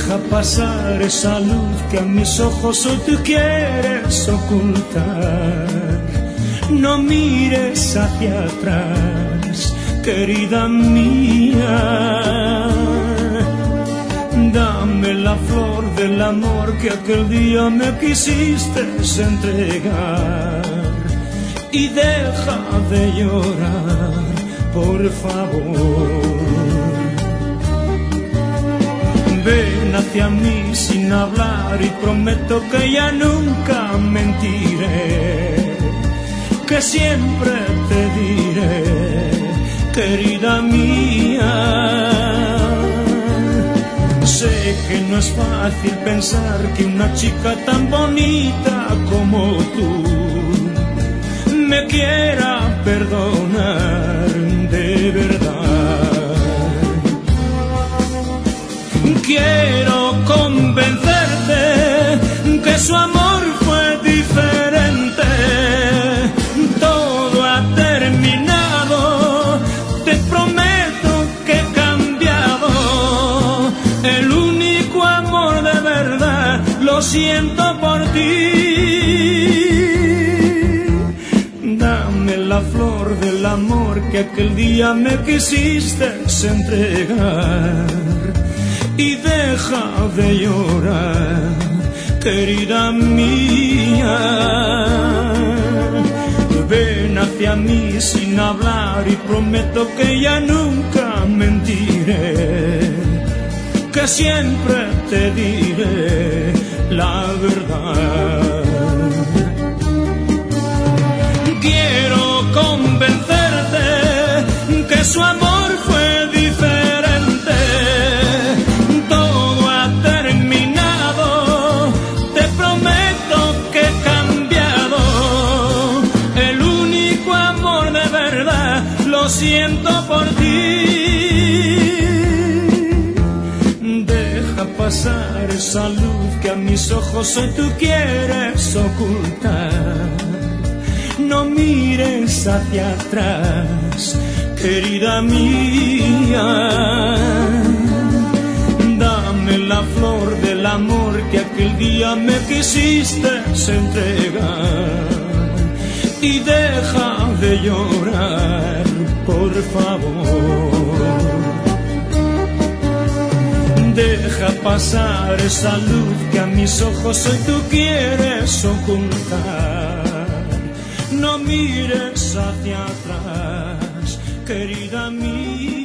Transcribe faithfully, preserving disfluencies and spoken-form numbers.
Deja pasar esa luz que a mis ojos hoy tú quieres ocultar. No mires hacia atrás, querida mía. Dame la flor del amor que aquel día me quisiste entregar. Y deja de llorar, por favor. Ven hacia mí sin hablar y prometo que ya nunca mentiré, que siempre te diré, querida mía. Sé que no es fácil pensar que una chica tan bonita como tú me quiera perdonar de verdad. Quiero convencerte que su amor fue diferente. Todo ha terminado, te prometo que he cambiado. El único amor de verdad lo siento por ti. Dame la flor del amor que aquel día me quisiste entregar. Y deja de llorar, querida mía. Ven hacia mí sin hablar y prometo que ya nunca mentiré, que siempre te diré la verdad. Quiero convencerte que su amor fue diferente. Todo ha terminado, te prometo que he cambiado. El único amor de verdad lo siento por ti. Deja pasar esa luz que a mis ojos hoy tú quieres ocultar. No mires hacia atrás, querida mía. Dame la flor del amor que aquel día me quisiste entregar. Y deja de llorar, por favor. Deja pasar esa luz que a mis ojos hoy tú quieres ocultar. No mires hacia atrás, querida mía.